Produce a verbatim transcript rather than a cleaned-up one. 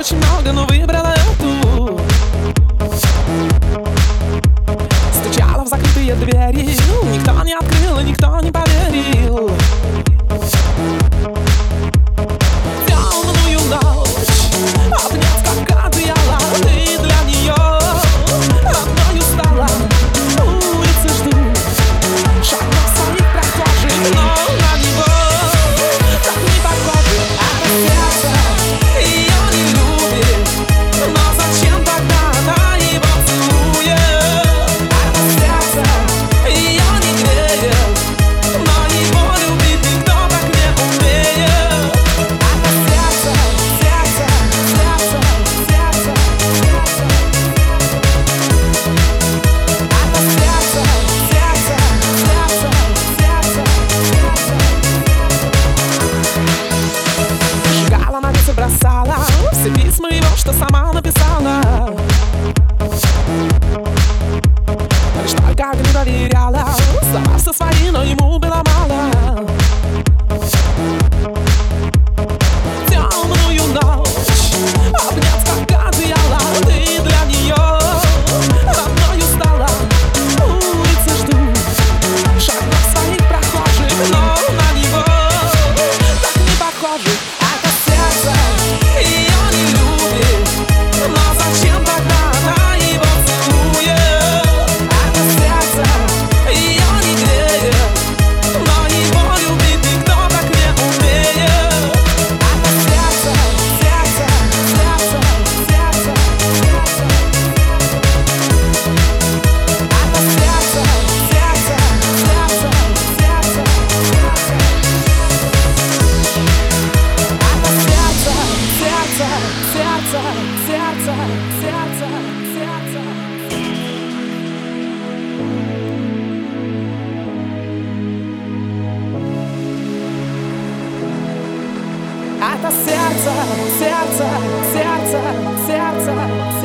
очень много, но выбрала эту. Стучала в закрытые двери, никто не открыл и никто не поверил. Темную ночь обнять как одеяло, ты для нее одною стала. Улицы ждут шагов своих прохожих, но на него так не похоже. Это сердце ее не любит, но зачем тогда она его целует? Это сердце ее не греет, но его любить никто так не умеет. Это сердце, сердце, сердце, сердце, сердце. Это сердце, сердце, сердце, сердце, сердце. Сжигала на вес и бросала все письма его, что сама написала. Лишь только огню доверяла, слова все свои, но ему было мало. Темную ночь обнять как одеяло, ты для нее родною стала. Улицы ждут шагов своих прохожих, но на него так не похоже. Это сердце ее не любит, но зачем тогда она его целует? Это сердце ее не греет, но его любить никто так не умеет. Это сердце, сердце, сердце, сердце, сердце. Это сердце, сердце, сердце, сердце, сердце. Это сердце, сердце, сердце, сердце, сердце. Это сердце, сердце, сердце, сердце, сердце.